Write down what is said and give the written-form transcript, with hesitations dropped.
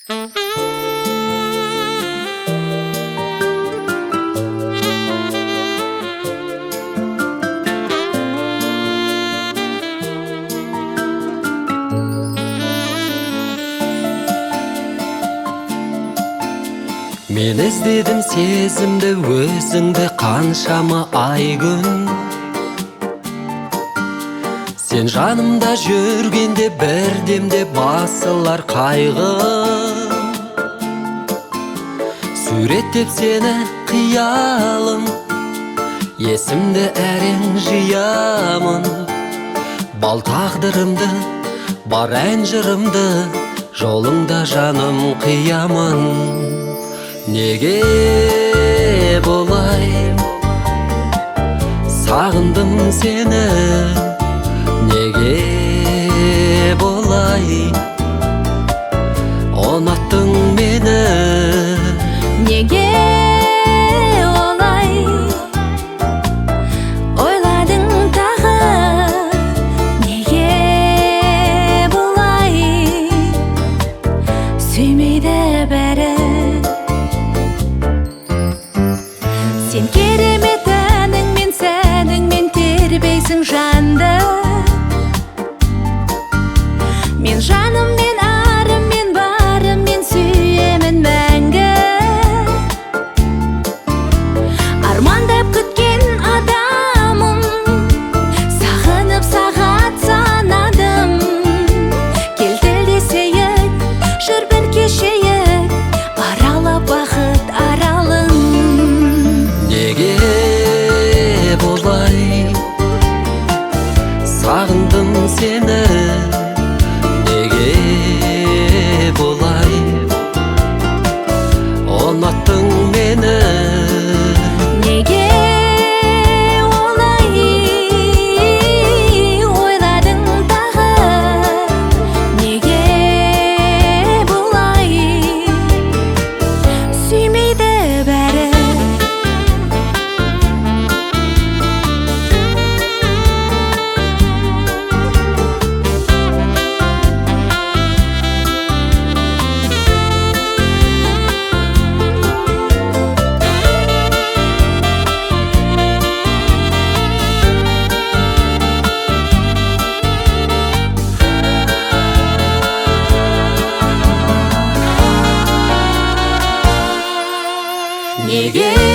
Мен іздедім сезімді өзіңді қаншама ай күн. Сен жанымда жүргенде бірдемде басылар қайғым. Суреттеп сені қиялым, есімді әрең жиямын. Бал тағдырымды, бар ән жырымды, жолыңда жаным қиямын. Неге болай сағындым сені, неге болай ұнаттың мені, неге олай ойладың тағы, неге болай сүймейді бәрі. Сен керемет әніңмен, сәніңмен тербейсің жанды. Мен жаныммен, арыммен, барыммен сүйемін мәңгі. Армандап күткен адамым, сағынып сағат санадым. Кел тілдесейік, жүр бір кешейік, аралап бақыт аралын. неге болай сағындым сені, неге болай ұнаттың мені, Неге олай ойладың тағы, неге болай сүймейді бәрі. неге